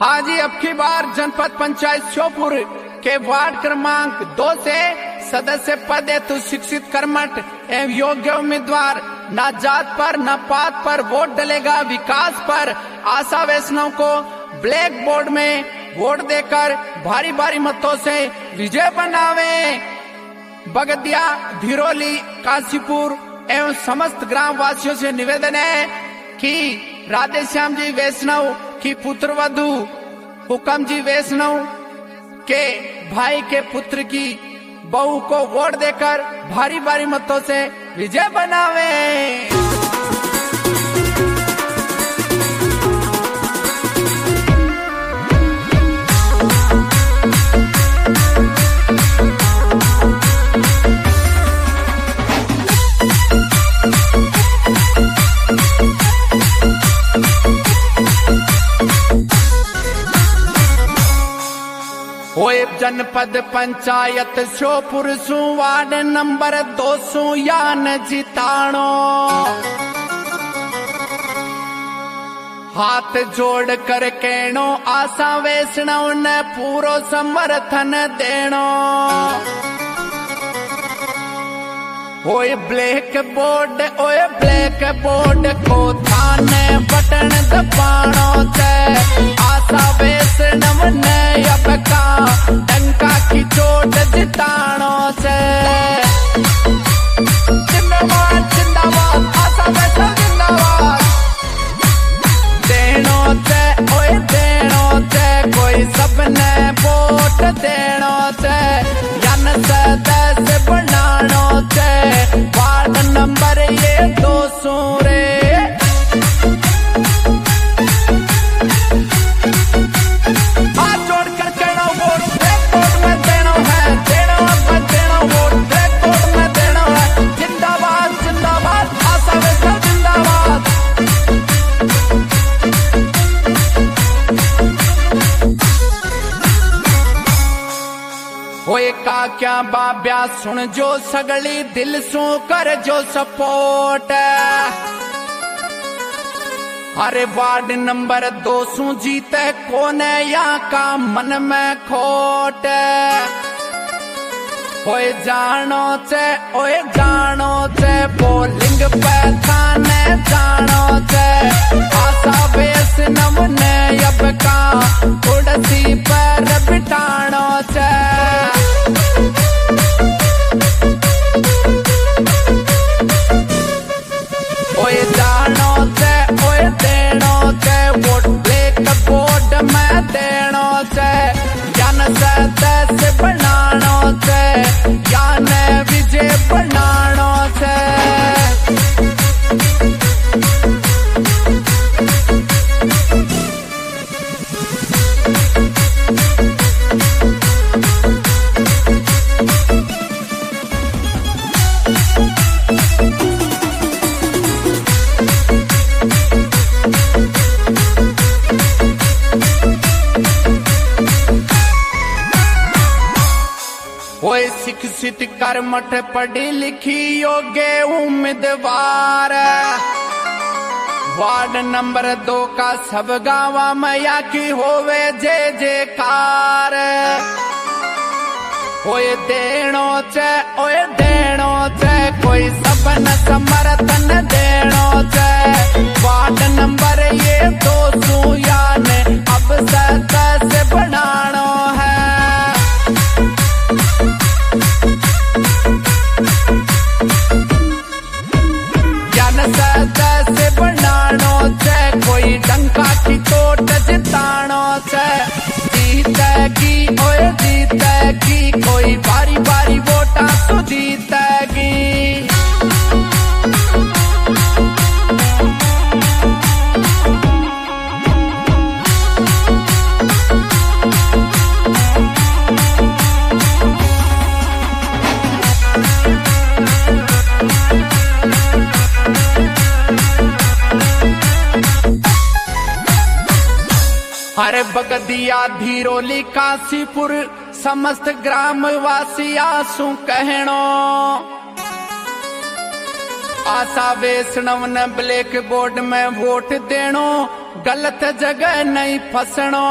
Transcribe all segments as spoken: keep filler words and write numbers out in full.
हाँ जी, अब की बार जनपद पंचायत श्योपुर के वार्ड क्रमांक दो से सदस्य पद हेतु शिक्षित कर्मठ एवं योग्य उम्मीदवार न जात पर न पात पर वोट डलेगा विकास पर आशा वैष्णव को ब्लैक बोर्ड में वोट देकर भारी भारी मतों से विजय बनावे। बगदिया, धिरोली, काशीपुर एवं समस्त ग्राम वासियों से निवेदन है कि राधेश्याम जी वैष्णव की पुत्र वधु हुकम जी वैष्णव के भाई के पुत्र की बहू को वोट देकर भारी भारी मतों से विजय बनावे। होए जनपद पंचायत श्योपुर सु वार्ड नंबर दो सौ यान जिताणो, हाथ जोड़ कर कहणो आशा वैष्णव ने पूरो समर्थन देणो। ओए ब्लैक बोर्ड ओए ब्लैक बोर्ड को थाने बटन दबाणो छे, आशा वैष्णव ने अब का टंका की चोट जिताणो छे। जिंदाबाद जिंदाबाद आशा वैष्णव जिंदाबाद, देणो छे ओए देणो छे कोई सबने वोट देणो छे, जन सदस्य बनाणो छे वार्ड नंबर ये दो सौ रे। हाथ जोड़कर कहना वोट ब्लैक बोर्ड में देना है, देना अब देना वोट ब्लैक बोर्ड में देना है। जिंदाबाद जिंदाबाद आशा वैष्णव जिंदाबाद। होए का क्या बाब्या सुन जो सगली दिल सु कर जो सपोर्ट, अरे वार्ड नंबर दो सौ जीते कोने यहाँ का मन में खोट। ओए जानो चे ओए जानो चे बोलिंग पे थाने जानो चे, आशा वैष्णव ने अब का कुर्सी पर बिठानो चे। ओए जानो चे ओए देनो चे वोट ब्लैक बोर्ड में देनो चे, जन सदस्य बनानो चे यान विजय बनानो चे। ओए शिक्षित कर्मठ पढ़ी लिखी योग्य उम्मीदवार, वार्ड नंबर दो का सब गाँव मैया की होवे जय जयकार। ओए देणो चे ओए देणो चे कोई सबन समर्थन देणो चे, वार्ड नंबर ये दो सौ यान अब सदस्य बनाणो है। सदस्य बनाणो छे कोई डंका की चोट जिताणो छे, जीतेगी ओए जीतेगी कोई बारी बारी वोटा तो जीतेगी। अरे बगदिया, धिरोली, काशीपुर समस्त ग्राम वासी आसू कहणो, आशा वैष्णव ने ब्लैक बोर्ड में वोट देनो, गलत जगह नहीं फसनो।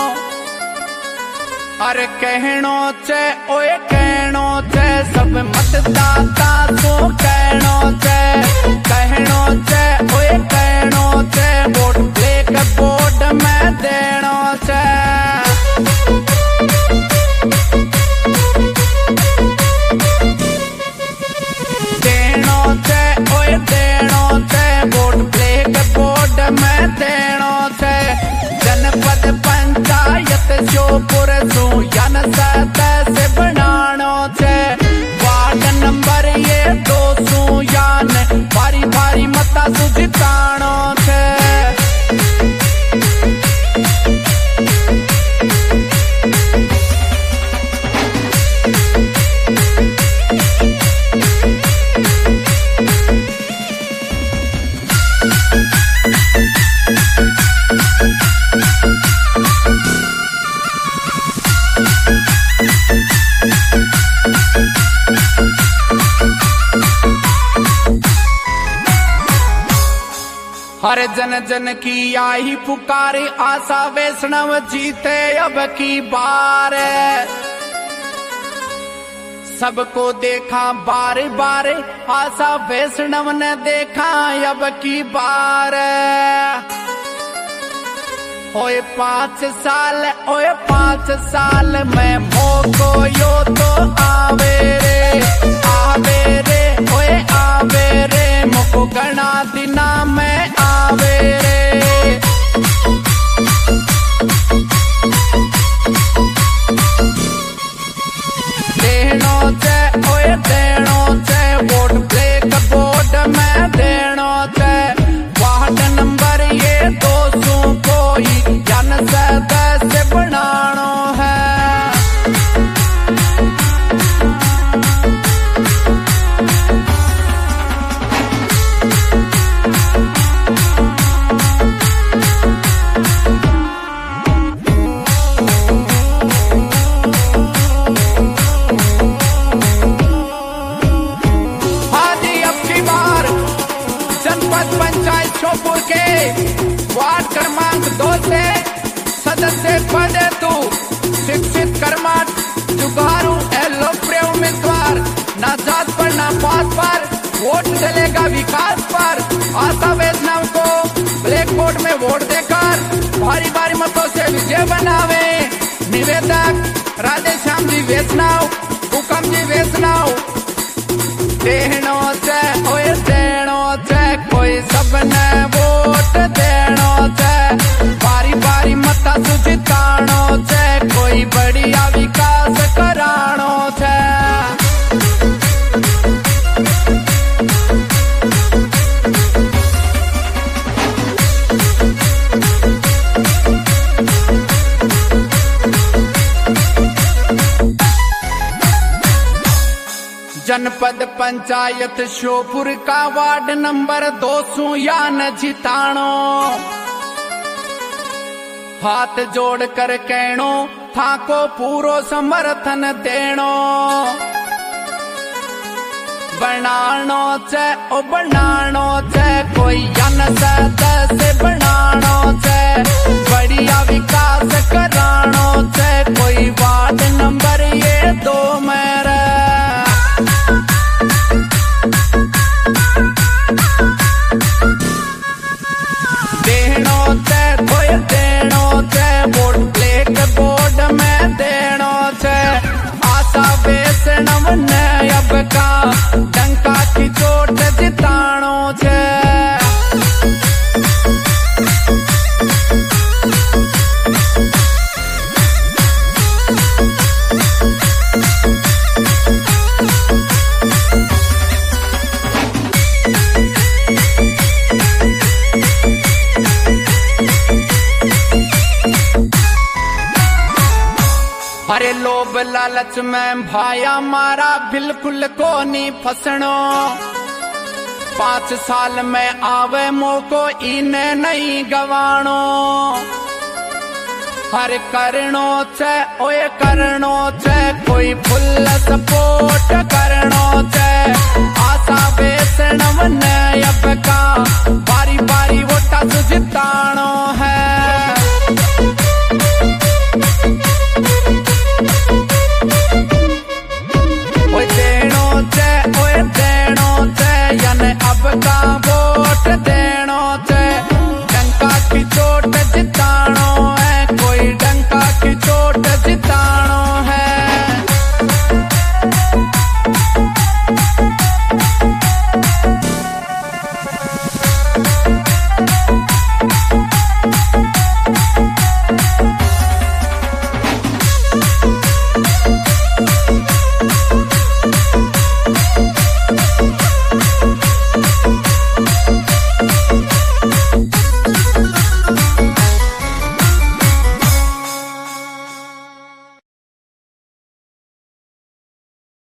अरे कहनो चे ओए कहनो चे सब मतदाता तो कहनो चे, कहनो चे ओए कहनो चे वोट ब्लैक बोर्ड में देनो चे। देनो चे ओए देनो चे वोट ब्लैक बोर्ड में देनो चे। जनपद पंचायत श्योपुर सु यान सदस्य बनानो छे, वार्ड नंबर ये दो सु यान भारी भारी मता सु जितानो छे। हर जन जन की आई पुकारे, आशा वैष्णव जीते अब की बार। सबको देखा बार बार, आशा वैष्णव ने देखा अब की बार। ओए पांच साल ओए पांच साल में मोको यो तो आवे रे, आवे रे ओए आवे रे, मोको गणा दिना में आवे रे। देनो चे ओए देनो चे वोट ब्लैक बोर्ड में देनो चे। वार्ड नंबर ये दो सौ कोई जन सदस्य बनानो है। पंचायत श्योपुर के वार्ड क्रमांक दो से सदस्य पद तू शिक्षित कर्मठ जुगारू लोकप्रिय उम्मीदवार, न जात पर न पात पर वोट चलेगा विकास पर। आशा वैष्णव को ब्लैक बोर्ड में वोट देकर भारी भारी मतों से विजय बनावे। निवेदक राधे श्याम जी वैष्णव, हुकम जी वैष्णव। देनो चे ओए देनो चे कोई सबने वोट देनो चे, बारी बारी मता सु जितानो चे, कोई बढ़िया विकास करानो चे। जनपद पंचायत श्योपुर का वार्ड नंबर दो सौ यान जिताणो। हाथ जोड़ कर कहनो था को पूरो समर्थन देनो। बनानो चे ओ बनानो चे कोई यान सदस्य बनानो चे, बढ़िया विकास करानो चे, कोई वार्ड नंबर ये दो मेरा। देनो चे कोई देनो चे वोट ब्लैक बोर्ड में देनो चे। आशा वैष्णव ने अब का डंका की चोट जितानो चे। अरे लोभ लालच में भाया मारा बिल्कुल को नहीं फसनो। पांच साल में आवे मोको इन्हें नहीं गवानो। हर करनो चे ओए करनो चे कोई फुल सपोर्ट करनो चे। आशा वैष्णव चरण में अब का बारी बारी वोटा से जितानो है।